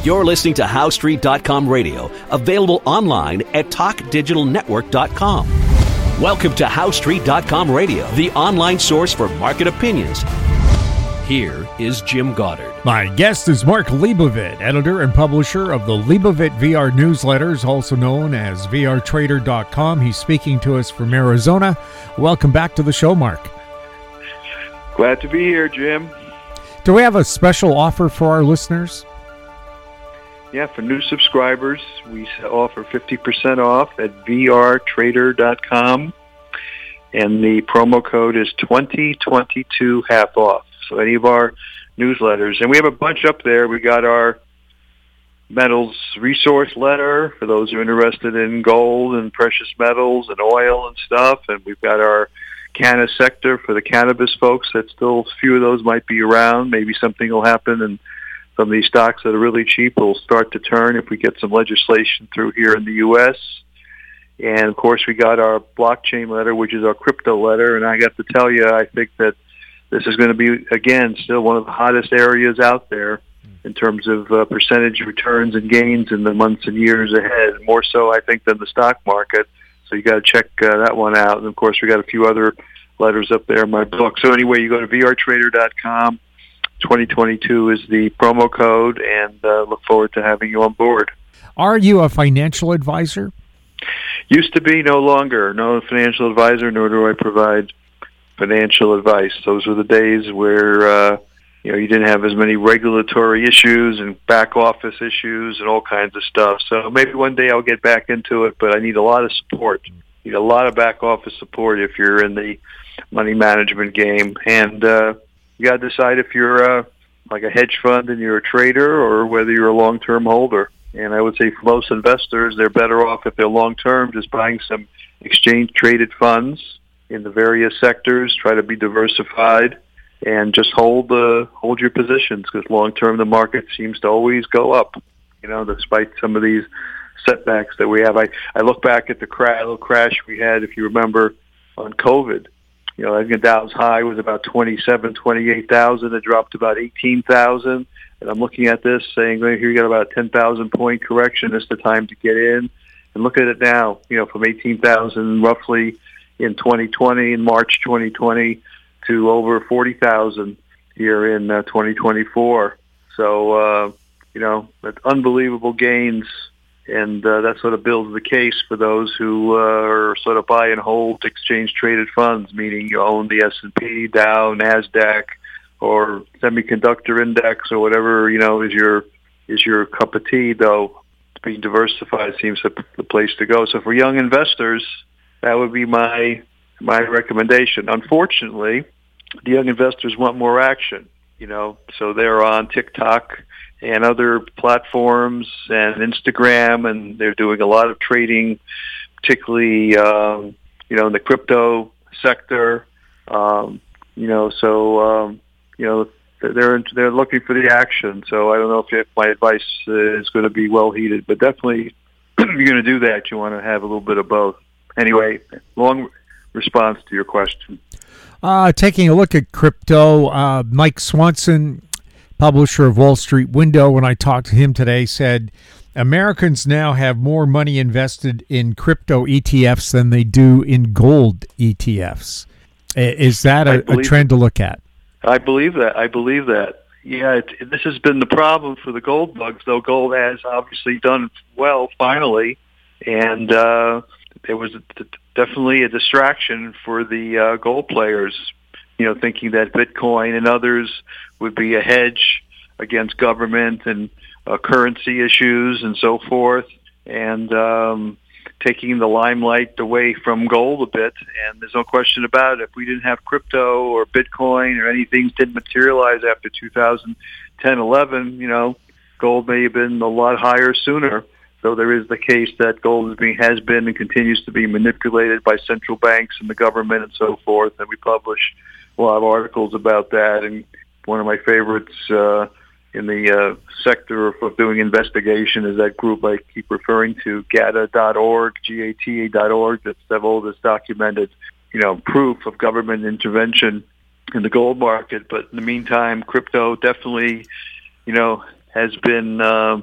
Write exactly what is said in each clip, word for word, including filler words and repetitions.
You're listening to How Street dot com radio, available online at talk digital network dot com. Welcome to How Street dot com radio, the online source for market opinions. Here is Jim Goddard. My guest is Mark Leibovit, editor and publisher of the Leibovit V R newsletters, also known as V R Trader dot com. He's speaking to us from Arizona. Welcome back to the show, Mark. Glad to be here, Jim. Do we have a special offer for our listeners? Yeah, for new subscribers, we offer fifty percent off at V R Trader dot com, and the promo code is twenty twenty-two half off. So any of our newsletters, and we have a bunch up there. We got our metals resource letter for those who are interested in gold and precious metals and oil and stuff, and we've got our Canna sector for the cannabis folks. That still a few of those might be around. Maybe something will happen, and some of these stocks that are really cheap will start to turn if we get some legislation through here in the U S. And of course, we got our blockchain letter, which is our crypto letter. And I got to tell you, I think that this is going to be, again, still one of the hottest areas out there in terms of uh, percentage returns and gains in the months and years ahead, more so, I think, than the stock market. So you got to check uh, that one out. And, of course, we got a few other letters up there in my book. So anyway, you go to V R Trader dot com. twenty twenty-two is the promo code, and uh, look forward to having you on board. Are you a financial advisor? Used to be, no longer. No financial advisor, nor do I provide financial advice. Those were the days where uh, you know you didn't have as many regulatory issues and back office issues and all kinds of stuff. So maybe one day I'll get back into it, but I need a lot of support. You need a lot of back office support if you're in the money management game, and uh, you got to decide if you're uh, like a hedge fund and you're a trader, or whether you're a long-term holder. And I would say for most investors, they're better off if they're long-term, just buying some exchange-traded funds in the various sectors, try to be diversified, and just hold uh, hold your positions, because long-term the market seems to always go up, you know, despite some of these setbacks that we have. I, I look back at the cra- little crash we had, if you remember, on COVID. You know, I think the Dow's high was about twenty-seven, twenty-eight thousand. It dropped to about eighteen thousand. And I'm looking at this saying, well, here you got about a ten thousand point correction. It's the time to get in. And look at it now, you know, from eighteen thousand roughly in twenty twenty, in March twenty twenty, to over forty thousand here in uh, twenty twenty-four. So, uh, you know, that's unbelievable gains. And uh, that sort of builds the case for those who uh, are sort of buy and hold exchange-traded funds, meaning you own the S and P, Dow, NASDAQ, or semiconductor index, or whatever, you know, is your is your cup of tea, though. Being diversified seems the, the place to go. So for young investors, that would be my my recommendation. Unfortunately, the young investors want more action, you know, so they're on TikTok and other platforms and Instagram, and they're doing a lot of trading, particularly, um, you know, in the crypto sector, um, you know, so, um, you know, they're they're looking for the action. So I don't know if my advice is going to be well heeded, but definitely if you're going to do that, you want to have a little bit of both. Anyway, long response to your question. Uh, taking a look at crypto, uh, Mike Swanson, publisher of Wall Street Window, when I talked to him today, said Americans now have more money invested in crypto E T Fs than they do in gold E T Fs. Is that a, a trend to look at? I believe that. I believe that. Yeah, it, this has been the problem for the gold bugs, though gold has obviously done well finally, and uh, there was a, definitely a distraction for the uh, gold players, you know, thinking that Bitcoin and others would be a hedge against government and uh, currency issues and so forth, and um, taking the limelight away from gold a bit. And there's no question about it. If we didn't have crypto or Bitcoin or anything didn't materialize after two thousand ten, eleven, you know, gold may have been a lot higher sooner. So there is the case that gold is being, has been and continues to be manipulated by central banks and the government and so forth. And we publish a lot of articles about that. And one of my favorites uh, in the uh, sector of, of doing investigation is that group I keep referring to, G A T A dot org, G A T A dot org, that's the oldest documented, you know, proof of government intervention in the gold market. But in the meantime, crypto definitely, you know, has been uh,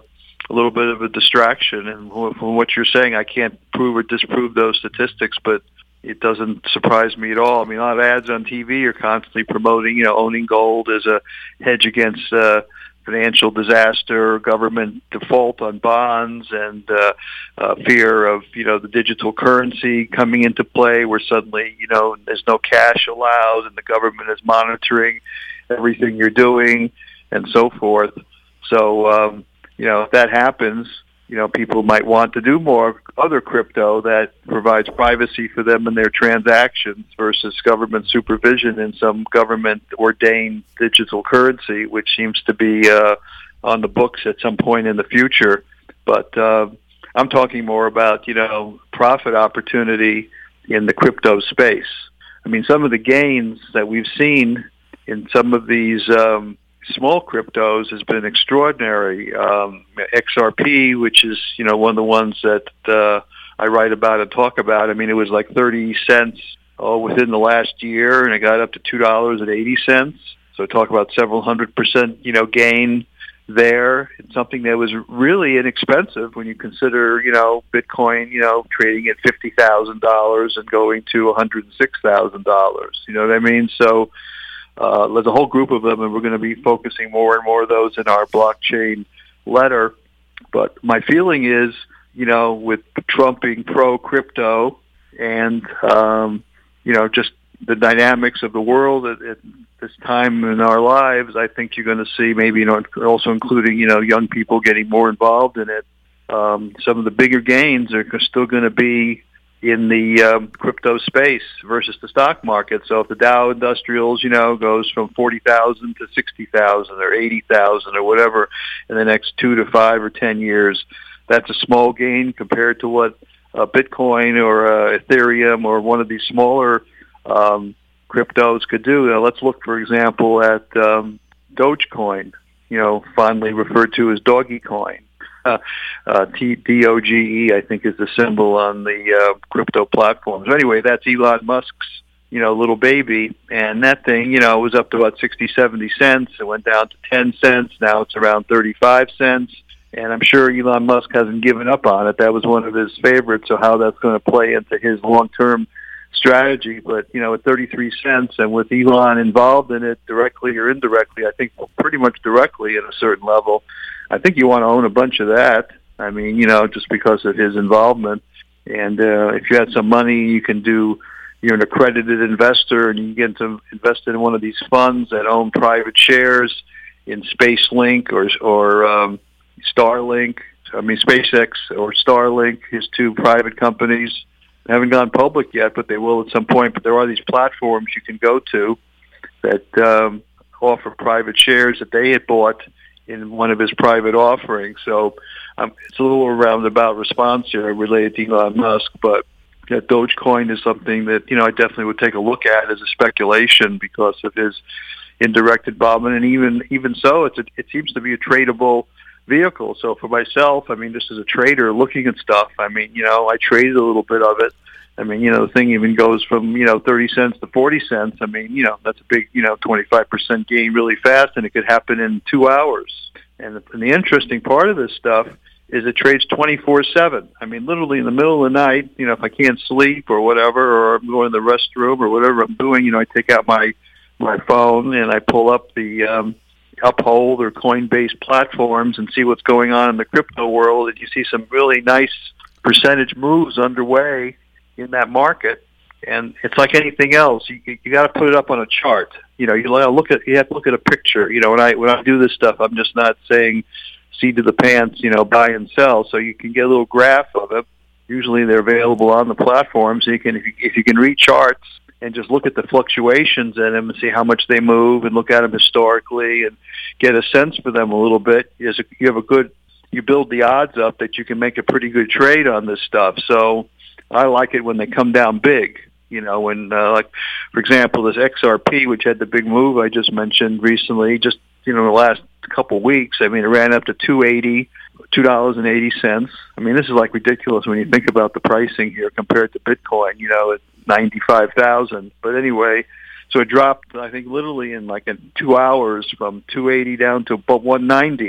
a little bit of a distraction. And from what you're saying, I can't prove or disprove those statistics, but it doesn't surprise me at all. I mean, a lot of ads on T V are constantly promoting, you know, owning gold as a hedge against uh, financial disaster, government default on bonds, and uh, uh, fear of, you know, the digital currency coming into play where suddenly, you know, there's no cash allowed and the government is monitoring everything you're doing and so forth. So, um, you know, if that happens, you know, people might want to do more other crypto that provides privacy for them in their transactions versus government supervision in some government-ordained digital currency, which seems to be uh, on the books at some point in the future. But uh, I'm talking more about, you know, profit opportunity in the crypto space. I mean, some of the gains that we've seen in some of these um, small cryptos has been extraordinary. Um, X R P, which is, you know, one of the ones that uh, I write about and talk about. I mean, it was like thirty cents oh, within the last year, and it got up to two dollars and eighty cents. So talk about several hundred percent, you know, gain there. It's something that was really inexpensive when you consider, you know, Bitcoin, you know, trading at fifty thousand dollars and going to one hundred six thousand dollars. You know what I mean? So Uh, there's a whole group of them, and we're going to be focusing more and more of those in our blockchain letter. But my feeling is, you know, with Trump being pro-crypto and, um, you know, just the dynamics of the world at, at this time in our lives, I think you're going to see maybe, you know, also including, you know, young people getting more involved in it. Um, some of the bigger gains are still going to be in the um, crypto space versus the stock market. So if the Dow Industrials, you know, goes from forty thousand to sixty thousand or eighty thousand or whatever in the next two to five or ten years, that's a small gain compared to what uh, Bitcoin or uh, Ethereum or one of these smaller um, cryptos could do. Now, let's look, for example, at um, Dogecoin, you know, fondly referred to as Doggy Coin. Uh, uh, T- D O G E, I think, is the symbol on the uh, crypto platforms. Anyway, that's Elon Musk's, you know, little baby. And that thing, you know, was up to about sixty, seventy cents. It went down to ten cents. Now it's around thirty-five cents. And I'm sure Elon Musk hasn't given up on it. That was one of his favorites, so how that's going to play into his long-term strategy. But, you know, at thirty-three cents and with Elon involved in it directly or indirectly, I think pretty much directly at a certain level, I think you want to own a bunch of that. I mean, you know, just because of his involvement. And uh, if you had some money, you can do, you're an accredited investor and you get to invest in one of these funds that own private shares in SpaceLink or, or um, Starlink. I mean, SpaceX or Starlink, his two private companies. They haven't gone public yet, but they will at some point. But there are these platforms you can go to that um, offer private shares that they had bought in one of his private offerings. So um, it's a little roundabout response here related to Elon Musk, but yeah, Dogecoin is something that, you know, I definitely would take a look at as a speculation because of his indirect involvement. And even even so, it's a, it seems to be a tradable vehicle. So for myself, I mean, just as a trader looking at stuff, I mean, you know, I traded a little bit of it. I mean, you know, the thing even goes from, you know, thirty cents to forty cents. I mean, you know, that's a big, you know, twenty-five percent gain really fast, and it could happen in two hours. And the, and the interesting part of this stuff is it trades twenty-four seven. I mean, literally in the middle of the night, you know, if I can't sleep or whatever, or I'm going to the restroom or whatever I'm doing, you know, I take out my, my phone and I pull up the um, Uphold or Coinbase platforms and see what's going on in the crypto world, and you see some really nice percentage moves underway in that market. And it's like anything else. You you got to put it up on a chart. You know, you look at you have to look at a picture. You know, when I when I do this stuff, I'm just not saying seat to the pants. You know, buy and sell. So you can get a little graph of it. Usually they're available on the platform. So you can if you, if you can read charts and just look at the fluctuations in them and see how much they move and look at them historically and get a sense for them a little bit. Is you have a good you build the odds up that you can make a pretty good trade on this stuff. So I like it when they come down big, you know, when, uh, like, for example, this X R P, which had the big move I just mentioned recently, just, you know, the last couple of weeks, I mean, it ran up to two eighty, two dollars and eighty cents. I mean, this is, like, ridiculous when you think about the pricing here compared to Bitcoin, you know, at ninety-five thousand. But anyway, so it dropped, I think, literally in, like, in two hours from two eighty down to about one ninety.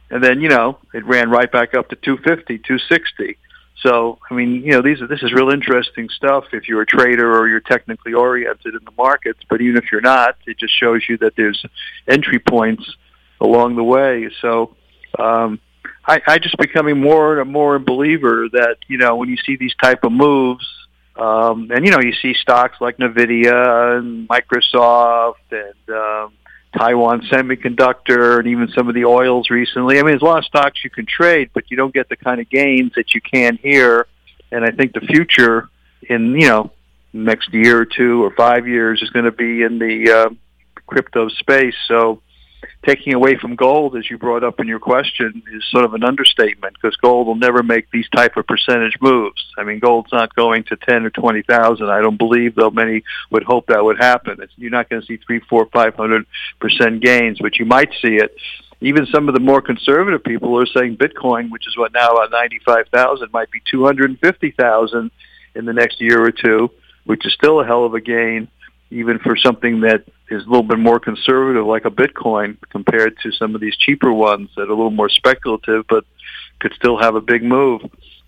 and then, you know, it ran right back up to two fifty, two sixty. So, I mean, you know, these are, this is real interesting stuff if you're a trader or you're technically oriented in the markets. But even if you're not, it just shows you that there's entry points along the way. So um, I, I just becoming more and more a believer that, you know, when you see these type of moves, um, and, you know, you see stocks like NVIDIA and Microsoft and um, Taiwan Semiconductor and even some of the oils recently. I mean, there's a lot of stocks you can trade, but you don't get the kind of gains that you can here. And I think the future in, you know, next year or two or five years is going to be in the uh, crypto space. So taking away from gold, as you brought up in your question, is sort of an understatement because gold will never make these type of percentage moves. I mean, gold's not going to ten or twenty thousand. I don't believe, though many would hope that would happen. It's, you're not going to see three, four, five hundred percent gains, but you might see it. Even some of the more conservative people are saying Bitcoin, which is what now at ninety-five thousand, might be two hundred fifty thousand in the next year or two, which is still a hell of a gain, even for something that is a little bit more conservative like a Bitcoin compared to some of these cheaper ones that are a little more speculative but could still have a big move.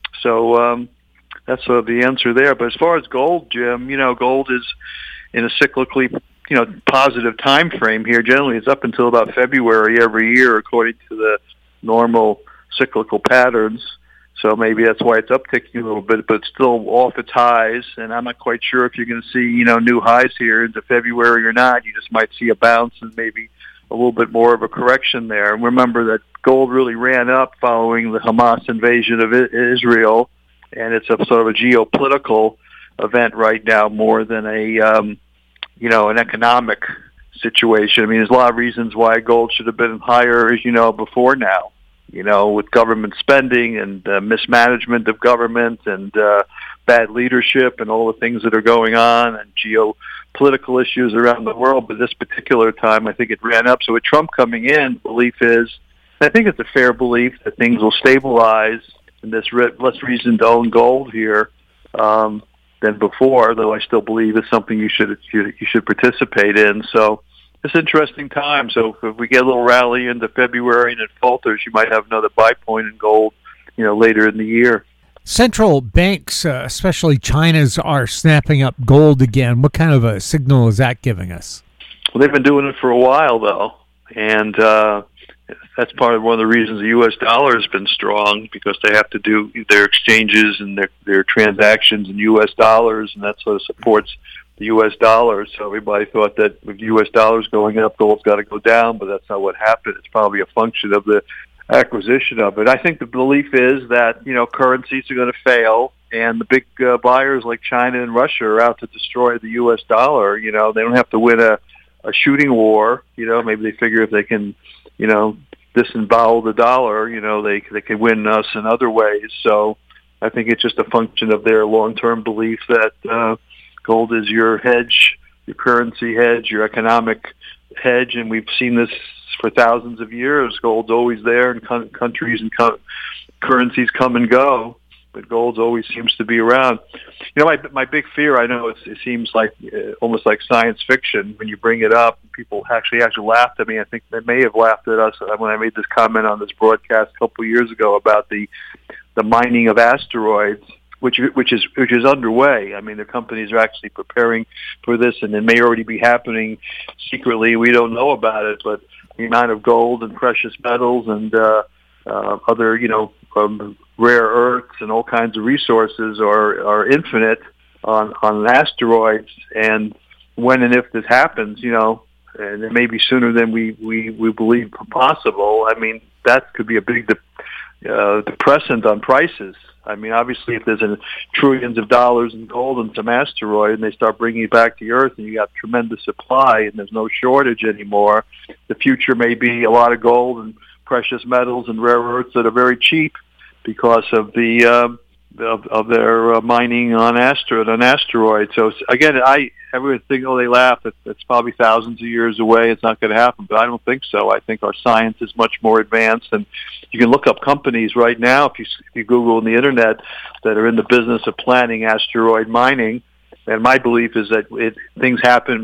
So um, that's sort of the answer there. But as far as gold, Jim, you know, gold is in a cyclically, you know, positive time frame here. Generally, it's up until about February every year according to the normal cyclical patterns. So maybe that's why it's upticking a little bit, but it's still off its highs. And I'm not quite sure if you're going to see, you know, new highs here into February or not. You just might see a bounce and maybe a little bit more of a correction there. And remember that gold really ran up following the Hamas invasion of Israel, and it's a sort of a geopolitical event right now more than a, um, you know, an economic situation. I mean, there's a lot of reasons why gold should have been higher, as you know, before now. You know, with government spending and uh, mismanagement of government and uh, bad leadership and all the things that are going on and geopolitical issues around the world. But this particular time, I think it ran up. So with Trump coming in, the belief is, I think it's a fair belief that things will stabilize and there's re- less reason to own gold here um, than before, though I still believe it's something you should you, you should participate in. So it's an interesting time. So if we get a little rally into February and it falters, you might have another buy point in gold, you know, later in the year. Central banks, uh, especially China's, are snapping up gold again. What kind of a signal is that giving us? Well, they've been doing it for a while, though, and uh, that's part of one of the reasons the U S dollar has been strong, because they have to do their exchanges and their, their transactions in U S dollars, and that sort of supports the U S dollar. So everybody thought that with U S dollars going up, gold's got to go down, but that's not what happened. It's probably a function of the acquisition of it. I think the belief is that, you know, currencies are going to fail, and the big uh, buyers like China and Russia are out to destroy the U S dollar. You know, they don't have to win a, a shooting war. You know, maybe they figure if they can, you know, disembowel the dollar, you know, they they can win us in other ways. So I think it's just a function of their long-term belief that uh, gold is your hedge, your currency hedge, your economic hedge, and we've seen this for thousands of years. Gold's always there, and co- countries and co- currencies come and go, but gold always seems to be around. You know, my my big fear, I know it's, it seems like uh, almost like science fiction when you bring it up. People actually actually laughed at me. I think they may have laughed at us when I made this comment on this broadcast a couple of years ago about the the mining of asteroids, which which is which is underway. I mean, the companies are actually preparing for this, and it may already be happening secretly. We don't know about it, but the amount of gold and precious metals and uh, uh, other, you know, um, rare earths and all kinds of resources are are infinite on on asteroids. And when and if this happens, you know, and it may be sooner than we we, we believe possible. I mean, that could be a big de- uh, depressant on prices. I mean, obviously, if there's a trillions of dollars in gold and some asteroid, and they start bringing it back to the Earth, and you got tremendous supply, and there's no shortage anymore, the future may be a lot of gold and precious metals and rare earths that are very cheap because of the um, of, of their uh, mining on asteroid on asteroids. So again, I everyone think, oh, they laugh. It's, it's probably thousands of years away. It's not going to happen, but I don't think so. I think our science is much more advanced, and you can look up companies right now if you if you Google on the internet that are in the business of planning asteroid mining. And my belief is that it, things happen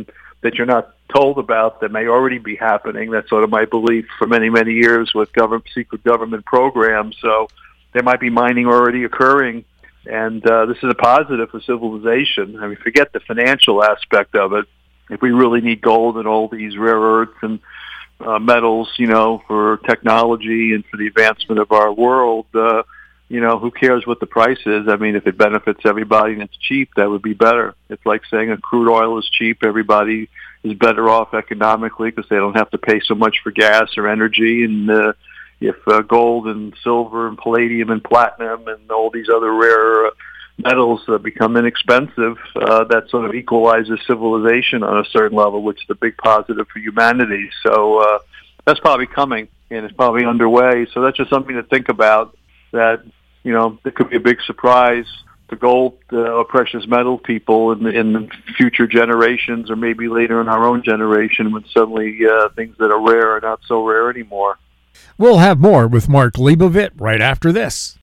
that you're not told about that may already be happening. That's sort of my belief for many, many years with government, secret government programs. So there might be mining already occurring, and uh, this is a positive for civilization. I mean, forget the financial aspect of it. If we really need gold and all these rare earths and uh, metals, you know, for technology and for the advancement of our world, uh, you know, who cares what the price is? I mean, if it benefits everybody and it's cheap, that would be better. It's like saying a crude oil is cheap. Everybody is better off economically because they don't have to pay so much for gas or energy. And uh, if uh, gold and silver and palladium and platinum and all these other rare uh, metals uh, become inexpensive, uh, that sort of equalizes civilization on a certain level, which is a big positive for humanity. So uh, that's probably coming, and it's probably underway. So that's just something to think about, that, you know, there could be a big surprise to gold uh, or precious metal people in the, in the future generations, or maybe later in our own generation, when suddenly uh, things that are rare are not so rare anymore. We'll have more with Mark Leibovit right after this.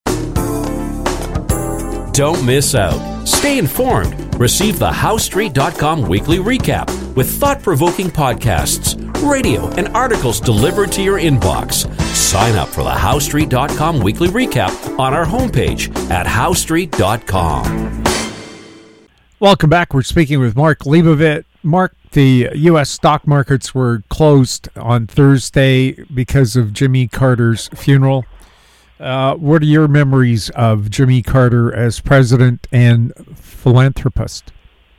Don't miss out. Stay informed. Receive the How Street dot com weekly recap with thought-provoking podcasts, radio, and articles delivered to your inbox. Sign up for the How Street dot com weekly recap on our homepage at How Street dot com. Welcome back. We're speaking with Mark Leibovit. Mark, the U S stock markets were closed on Thursday because of Jimmy Carter's funeral. Uh, what are your memories of Jimmy Carter as president and philanthropist?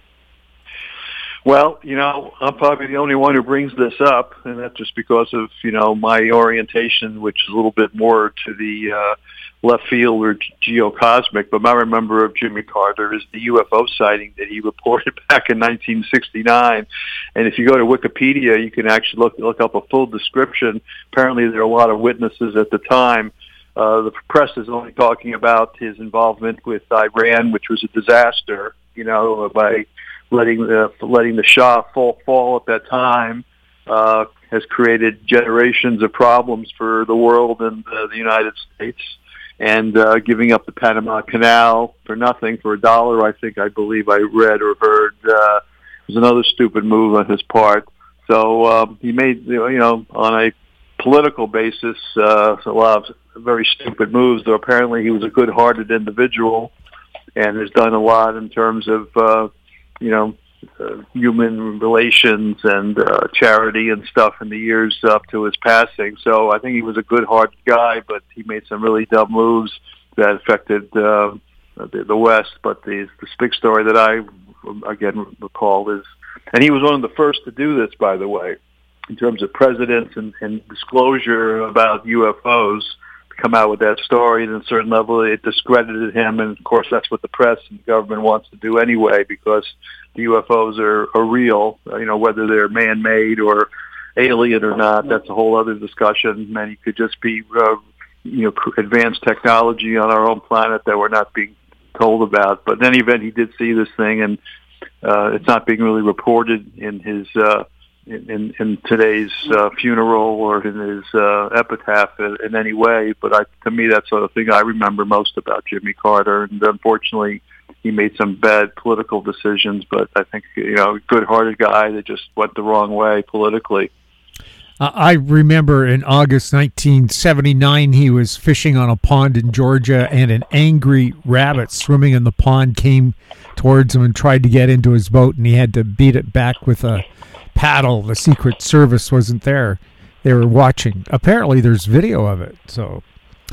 Well, you know, I'm probably the only one who brings this up, and that's just because of, you know, my orientation, which is a little bit more to the uh, left field or geocosmic. But my remember of Jimmy Carter is the U F O sighting that he reported back in nineteen sixty-nine. And if you go to Wikipedia, you can actually look look up a full description. Apparently, there are a lot of witnesses at the time. Uh, the press is only talking about his involvement with Iran, which was a disaster, you know, by letting the letting the Shah fall, fall at that time, uh, has created generations of problems for the world and uh, the United States. And uh, giving up the Panama Canal for nothing, for a dollar, I think, I believe I read or heard, uh, was another stupid move on his part. So um, he made, you know, on a political basis, uh, a lot of very stupid moves, though apparently he was a good-hearted individual and has done a lot in terms of, uh, you know, uh, human relations and uh, charity and stuff in the years up to his passing. So I think he was a good-hearted guy, but he made some really dumb moves that affected uh, the, the West. But the, the big story that I, again, recall is, and he was one of the first to do this, by the way, in terms of presidents and, and disclosure about U F Os, come out with that story, and at a certain level it discredited him, and of course that's what the press and the government wants to do anyway, because the U F Os are, are real, you know, whether they're man-made or alien or not, that's a whole other discussion. Many could just be, uh, you know, advanced technology on our own planet that we're not being told about. But in any event, he did see this thing, and uh, it's not being really reported in his uh, in, in today's uh, funeral or in his uh, epitaph in, in any way. But I, to me, that's the thing I remember most about Jimmy Carter. And unfortunately, he made some bad political decisions. But I think, you know, good-hearted guy that just went the wrong way politically. Uh, I remember in August nineteen seventy-nine, he was fishing on a pond in Georgia, and an angry rabbit swimming in the pond came towards him and tried to get into his boat, and he had to beat it back with a paddle. The Secret Service wasn't there. They were watching. Apparently there's video of it. So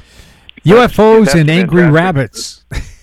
U F Os That's and angry fantastic. rabbits.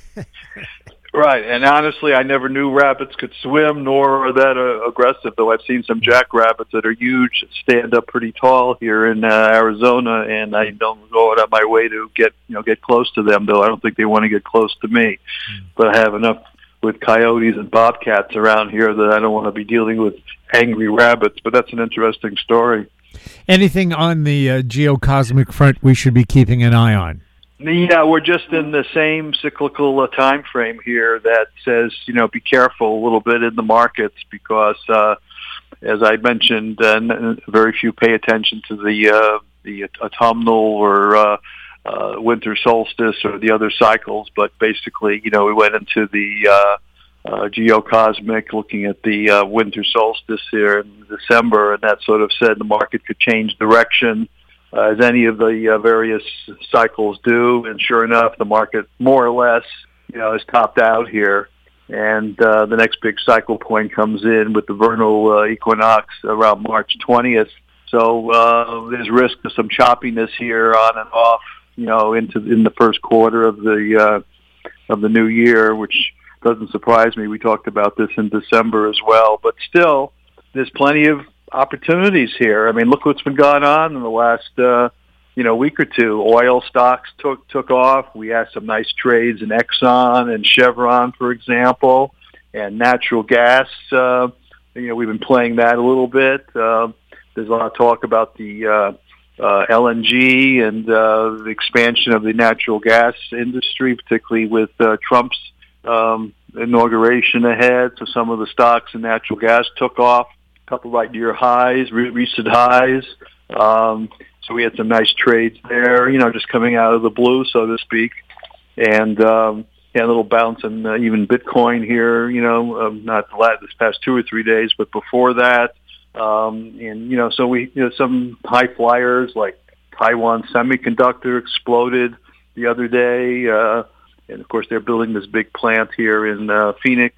Right, and honestly, I never knew rabbits could swim, nor are that uh, aggressive, though I've seen some jackrabbits that are huge, stand up pretty tall here in uh, Arizona, and I don't go out of my way to get, you know, get close to them, though I don't think they want to get close to me. Mm. But I have enough with coyotes and bobcats around here that I don't want to be dealing with angry rabbits, but that's an interesting story. Anything on the uh, geocosmic front we should be keeping an eye on? Yeah, we're just in the same cyclical uh, time frame here that says, you know, be careful a little bit in the markets because, uh, as I mentioned, uh, very few pay attention to the uh, the autumnal or uh, uh, winter solstice or the other cycles. But basically, you know, we went into the uh, uh, geocosmic, looking at the uh, winter solstice here in December, and that sort of said the market could change direction uh, as any of the uh, various cycles do. And sure enough, the market more or less, you know, is topped out here. And uh, the next big cycle point comes in with the vernal uh, equinox around March twentieth. So uh, there's risk of some choppiness here on and off, you know, into in the first quarter of the uh, of the new year, which doesn't surprise me. We talked about this in December as well. But still, there's plenty of opportunities here. I mean, look what's been going on in the last uh, you know week or two. Oil stocks took took off. We had some nice trades in Exxon and Chevron, for example, and natural gas. Uh, you know, we've been playing that a little bit. Uh, there's a lot of talk about the uh, uh, L N G and uh, the expansion of the natural gas industry, particularly with uh, Trump's um, inauguration ahead. So some of the stocks in natural gas took off, a couple right near highs, re- recent highs. Um, so we had some nice trades there, you know, just coming out of the blue, so to speak. And um, yeah, a little bounce in uh, even Bitcoin here, you know, um, not the last, this past two or three days, but before that. Um, and, you know, so we, you know, some high flyers like Taiwan Semiconductor exploded the other day. Uh, and, of course, they're building this big plant here in uh, Phoenix.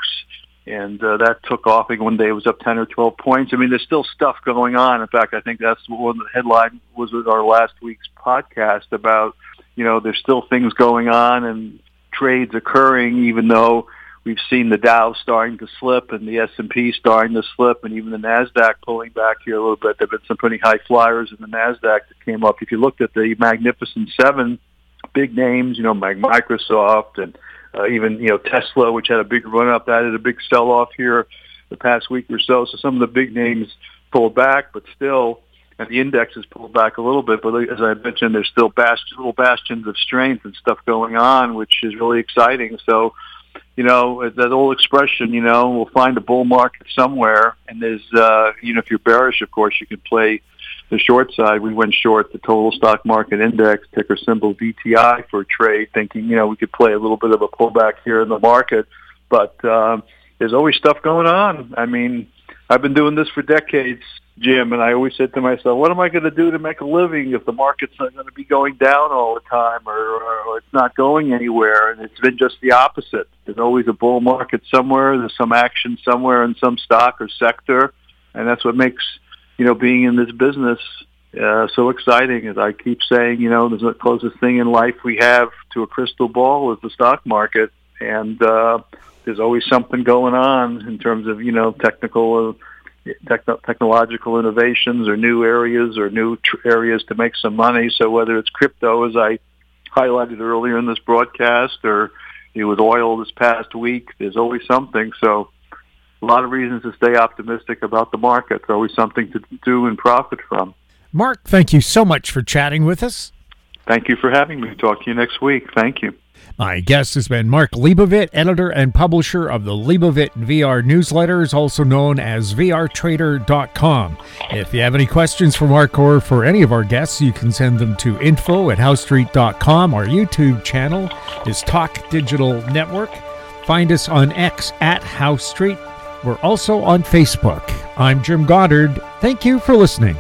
And uh, that took off. I think one day it was up ten or twelve points. I mean, there's still stuff going on. In fact, I think that's one of the headline was with our last week's podcast about, you know, there's still things going on and trades occurring, even though we've seen the Dow starting to slip and the S and P starting to slip and even the NASDAQ pulling back here a little bit. There have been some pretty high flyers in the NASDAQ that came up. If you looked at the Magnificent Seven, big names, you know, like Microsoft and Uh, even, you know, Tesla, which had a big run-up, that had a big sell-off here the past week or so. So some of the big names pulled back, but still, and the index has pulled back a little bit. But as I mentioned, there's still bast- little bastions of strength and stuff going on, which is really exciting. So, you know, that old expression, you know, we'll find a bull market somewhere. And there's, uh, you know, if you're bearish, of course, you can play the short side. We went short the total stock market index, ticker symbol D T I, for a trade, thinking, you know, we could play a little bit of a pullback here in the market. But um, there's always stuff going on. I mean, I've been doing this for decades, Jim, and I always said to myself, what am I going to do to make a living if the market's not going to be going down all the time or, or, or it's not going anywhere? And it's been just the opposite. There's always a bull market somewhere. There's some action somewhere in some stock or sector, and that's what makes, you know, being in this business uh, so exciting. As I keep saying, you know, the closest thing in life we have to a crystal ball is the stock market, and uh, there's always something going on in terms of, you know, technical, uh, techno- technological innovations or new areas or new tr- areas to make some money. So whether it's crypto, as I highlighted earlier in this broadcast, or you know, with oil this past week, there's always something. So a lot of reasons to stay optimistic about the market. There's always something to do and profit from. Mark, thank you so much for chatting with us. Thank you for having me. Talk to you next week. Thank you. My guest has been Mark Leibovit, editor and publisher of the Leibovit V R newsletters, also known as V R Trader dot com. If you have any questions for Mark or for any of our guests, you can send them to info at house street dot com. Our YouTube channel is Talk Digital Network. Find us on X at House Street. We're also on Facebook. I'm Jim Goddard. Thank you for listening.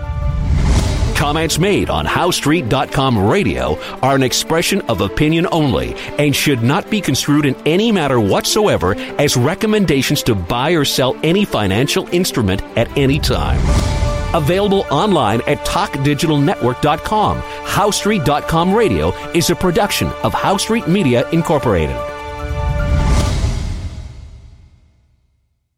Comments made on house street dot com radio are an expression of opinion only and should not be construed in any matter whatsoever as recommendations to buy or sell any financial instrument at any time. Available online at talk digital network dot com. house street dot com radio is a production of House Street Media Incorporated.